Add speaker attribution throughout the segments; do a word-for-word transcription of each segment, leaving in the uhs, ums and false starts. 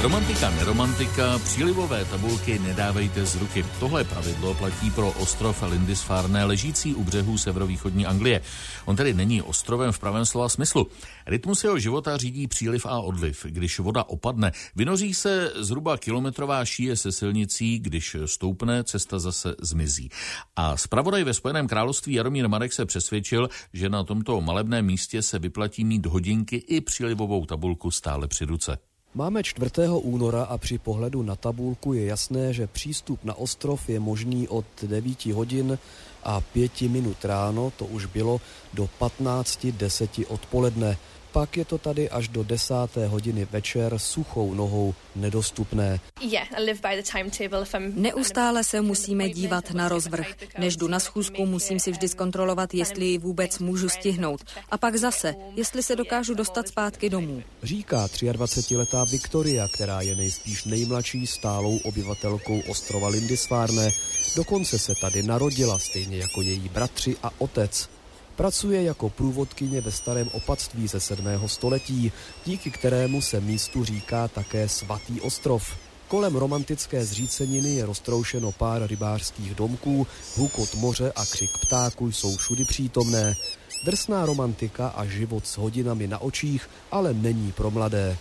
Speaker 1: Romantika, neromantika, přílivové tabulky nedávejte z ruky. Tohle pravidlo platí pro ostrov Lindisfarne, ležící u břehů severovýchodní Anglie. On tedy není ostrovem v pravém slova smyslu. Rytmus jeho života řídí příliv a odliv. Když voda opadne, vynoří se zhruba kilometrová šíje se silnicí, když stoupne, cesta zase zmizí. A zpravodaj ve Spojeném království Jaromír Marek se přesvědčil, že na tomto malebném místě se vyplatí mít hodinky i přílivovou tabulku stále při ruce.
Speaker 2: Máme čtvrtého února a při pohledu na tabulku je jasné, že přístup na ostrov je možný od devíti hodin a pěti minut ráno, to už bylo, do patnácti deseti odpoledne. Pak je to tady až do desáté hodiny večer suchou nohou nedostupné.
Speaker 3: Neustále se musíme dívat na rozvrh. Než jdu na schůzku, musím si vždy zkontrolovat, jestli ji vůbec můžu stihnout. A pak zase, jestli se dokážu dostat zpátky domů.
Speaker 2: Říká dvacetiletá Victoria, která je nejspíš nejmladší stálou obyvatelkou ostrova Lindisfarne. Dokonce se tady narodila, stejně jako její bratři a otec. Pracuje jako průvodkyně ve starém opatství ze sedmého století, díky kterému se místu říká také Svatý ostrov. Kolem romantické zříceniny je roztroušeno pár rybářských domků, hukot moře a křik ptáků jsou všudy přítomné. Drsná romantika a život s hodinami na očích ale není pro mladé.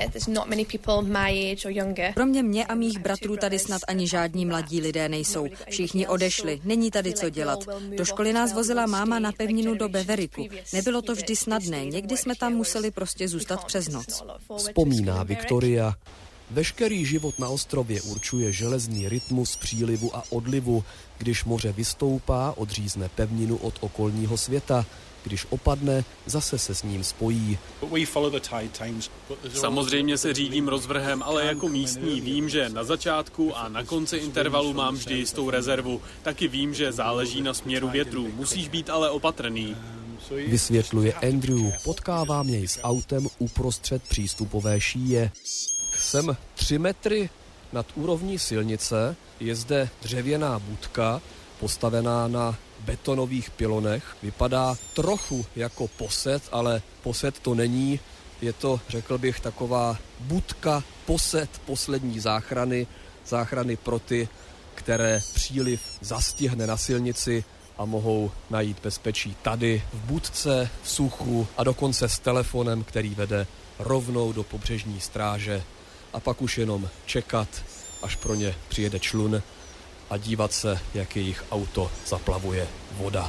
Speaker 3: Kromě mě a mých bratrů tady snad ani žádní mladí lidé nejsou. Všichni odešli, není tady co dělat. Do školy nás vozila máma na pevninu do Bevericku. Nebylo to vždy snadné, někdy jsme tam museli prostě zůstat přes noc.
Speaker 2: Vzpomíná Victoria. Veškerý život na ostrově určuje železný rytmus přílivu a odlivu. Když moře vystoupá, odřízne pevninu od okolního světa. Když opadne, zase se s ním spojí.
Speaker 4: Samozřejmě se řídím rozvrhem, ale jako místní vím, že na začátku a na konci intervalu mám vždy jistou rezervu. Taky vím, že záleží na směru větru. Musíš být ale opatrný.
Speaker 2: Vysvětluje Andrew. Potkávám jej s autem uprostřed přístupové šíje. Jsem tři metry nad úrovní silnice, je zde dřevěná budka, postavená na betonových pilonech. Vypadá trochu jako posed, ale posed to není. Je to, řekl bych, taková budka, posed poslední záchrany, záchrany pro ty, které příliv zastihne na silnici a mohou najít bezpečí tady, v budce, v suchu a dokonce s telefonem, který vede rovnou do pobřežní stráže. A pak už jenom čekat, až pro ně přijede člun a dívat se, jak jejich auto zaplavuje voda.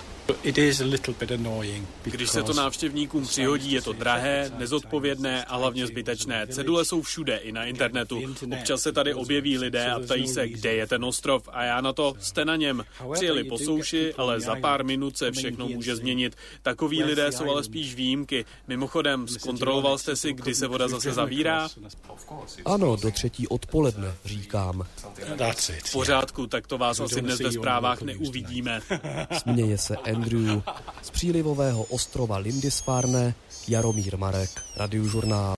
Speaker 4: Když se to návštěvníkům přihodí, je to drahé, nezodpovědné a hlavně zbytečné. Cedule jsou všude, i na internetu. Občas se tady objeví lidé a ptají se, kde je ten ostrov. A já na to, jste na něm. Přijeli po souši, ale za pár minut se všechno může změnit. Takoví lidé jsou ale spíš výjimky. Mimochodem, zkontroloval jste si, kdy se voda zase zavírá?
Speaker 2: Ano, do třetí odpoledne, říkám.
Speaker 4: V pořádku, tak to vás asi dnes ve zprávách neuvidíme.
Speaker 2: Směje se Andrew. Z přílivového ostrova Lindisfarne Jaromír Marek, Radiožurnál.